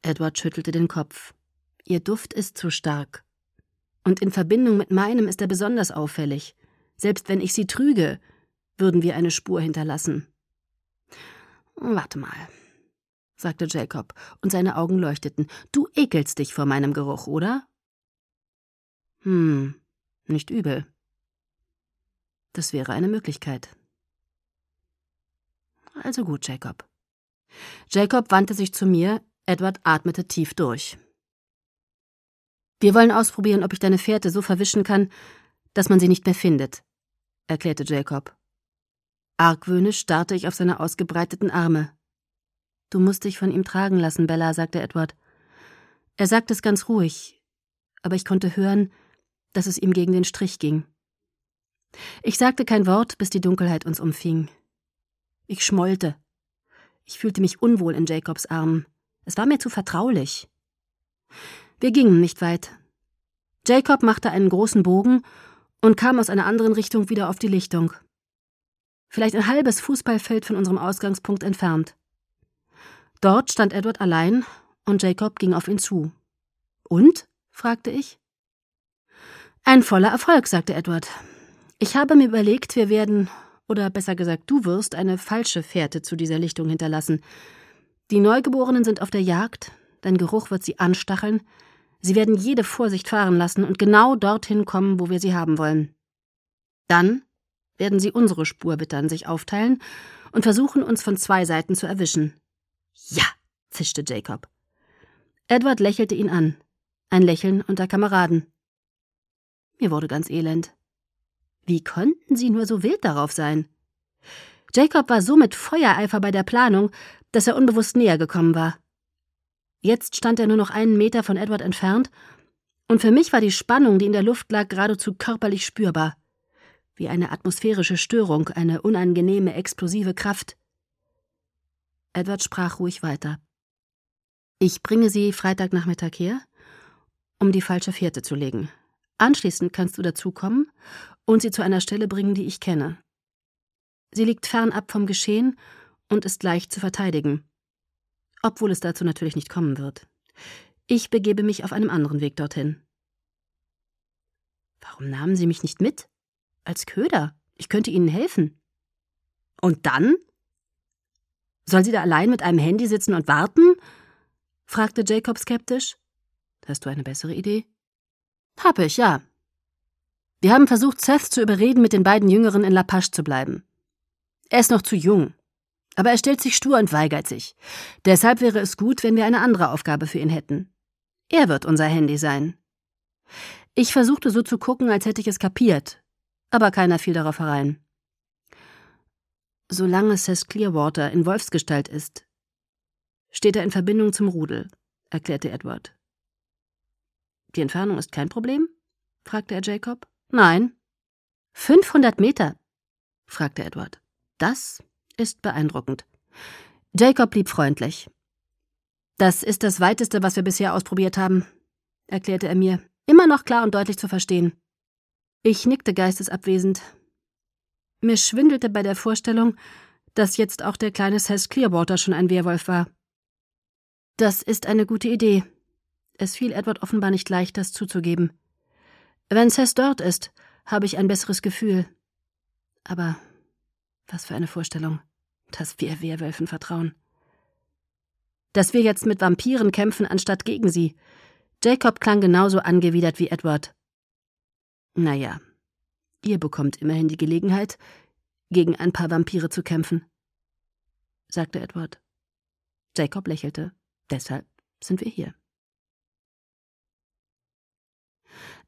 Edward schüttelte den Kopf. Ihr Duft ist zu stark. Und in Verbindung mit meinem ist er besonders auffällig. Selbst wenn ich sie trüge, würden wir eine Spur hinterlassen. Warte mal, sagte Jacob, und seine Augen leuchteten. Du ekelst dich vor meinem Geruch, oder? Nicht übel. Das wäre eine Möglichkeit. Also gut, Jacob. Jacob wandte sich zu mir, Edward atmete tief durch. Wir wollen ausprobieren, ob ich deine Fährte so verwischen kann, dass man sie nicht mehr findet, erklärte Jacob. Argwöhnisch starrte ich auf seine ausgebreiteten Arme. Du musst dich von ihm tragen lassen, Bella, sagte Edward. Er sagte es ganz ruhig, aber ich konnte hören, dass es ihm gegen den Strich ging. Ich sagte kein Wort, bis die Dunkelheit uns umfing. Ich schmollte. Ich fühlte mich unwohl in Jacobs Armen. Es war mir zu vertraulich. Wir gingen nicht weit. Jacob machte einen großen Bogen und kam aus einer anderen Richtung wieder auf die Lichtung. Vielleicht ein halbes Fußballfeld von unserem Ausgangspunkt entfernt. Dort stand Edward allein und Jacob ging auf ihn zu. Und? Fragte ich. Ein voller Erfolg, sagte Edward. Ich habe mir überlegt, wir werden, oder besser gesagt, du wirst eine falsche Fährte zu dieser Lichtung hinterlassen. Die Neugeborenen sind auf der Jagd, dein Geruch wird sie anstacheln, sie werden jede Vorsicht fahren lassen und genau dorthin kommen, wo wir sie haben wollen. Dann werden sie unsere Spur wittern, sich aufteilen und versuchen, uns von 2 Seiten zu erwischen. Ja, zischte Jacob. Edward lächelte ihn an. Ein Lächeln unter Kameraden. Mir wurde ganz elend. Wie konnten sie nur so wild darauf sein? Jacob war so mit Feuereifer bei der Planung, dass er unbewusst näher gekommen war. Jetzt stand er nur noch 1 Meter von Edward entfernt, und für mich war die Spannung, die in der Luft lag, geradezu körperlich spürbar. Wie eine atmosphärische Störung, eine unangenehme, explosive Kraft. Edward sprach ruhig weiter. Ich bringe sie Freitagnachmittag her, um die falsche Fährte zu legen. Anschließend kannst du dazukommen und sie zu einer Stelle bringen, die ich kenne. Sie liegt fernab vom Geschehen und ist leicht zu verteidigen. Obwohl es dazu natürlich nicht kommen wird. Ich begebe mich auf einem anderen Weg dorthin. Warum nahmen Sie mich nicht mit? Als Köder. Ich könnte Ihnen helfen. Und dann? Soll sie da allein mit einem Handy sitzen und warten? Fragte Jacob skeptisch. Hast du eine bessere Idee? Hab ich, ja. Wir haben versucht, Seth zu überreden, mit den beiden Jüngeren in La Pache zu bleiben. Er ist noch zu jung. Aber er stellt sich stur und weigert sich. Deshalb wäre es gut, wenn wir eine andere Aufgabe für ihn hätten. Er wird unser Handy sein. Ich versuchte so zu gucken, als hätte ich es kapiert, aber keiner fiel darauf herein. Solange Seth Clearwater in Wolfsgestalt ist, steht er in Verbindung zum Rudel, erklärte Edward. Die Entfernung ist kein Problem? Fragte er Jacob. Nein. 500 Meter? Fragte Edward. Das ist beeindruckend. Jacob blieb freundlich. Das ist das Weiteste, was wir bisher ausprobiert haben, erklärte er mir, immer noch klar und deutlich zu verstehen. Ich nickte geistesabwesend. Mir schwindelte bei der Vorstellung, dass jetzt auch der kleine Seth Clearwater schon ein Werwolf war. Das ist eine gute Idee. Es fiel Edward offenbar nicht leicht, das zuzugeben. Wenn Seth dort ist, habe ich ein besseres Gefühl. Aber was für eine Vorstellung, dass wir Werwölfen vertrauen. Dass wir jetzt mit Vampiren kämpfen, anstatt gegen sie. Jacob klang genauso angewidert wie Edward. Naja, ihr bekommt immerhin die Gelegenheit, gegen ein paar Vampire zu kämpfen, sagte Edward. Jacob lächelte. Deshalb sind wir hier.